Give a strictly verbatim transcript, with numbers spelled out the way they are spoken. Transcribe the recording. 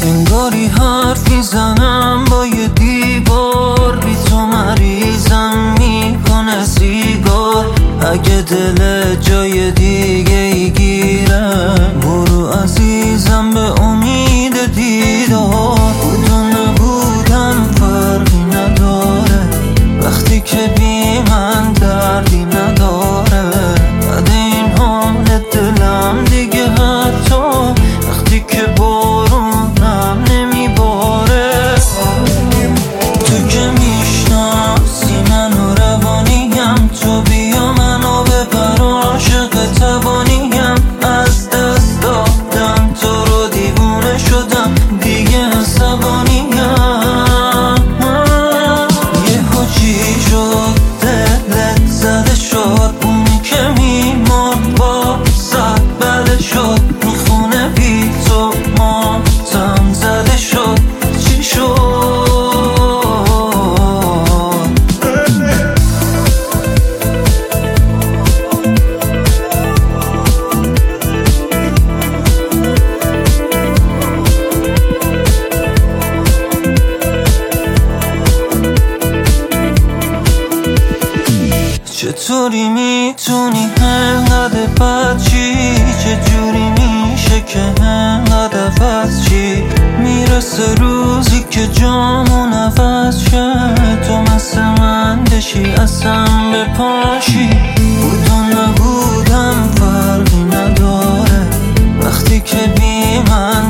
انگاری حرف میزنم با یه دیوار، بی تو مریضم میکنه سیگار. اگه دل جای دیگه ای گیره، برو عزیزم به امید دیدار. بود و نبودم فرقی نداره، وقتی که بی من دردی نداره. بعد این حال دلم دیگه حتی وقتی که بارونم نمیباره. تو که میشناسی منو روانیم، تو بیا منو ببر عاشق توانیم. از دست دادم تو رو دیوونه شدم دیگه عصبانیم. یهو چی شد دلت زده شد، اونی که میمون با صد بله شد. میخونه بی تو ماتم زده شد، چی شد؟ چطوری میتونی انقدر بد چی؟ چجوری میشه که انقدر عوض چی؟ میرسه روزی که جامون عوض شه، تو مثل من بشی اصلا بپاشی. بود و نبودم فرقی نداره، وقتی که بی من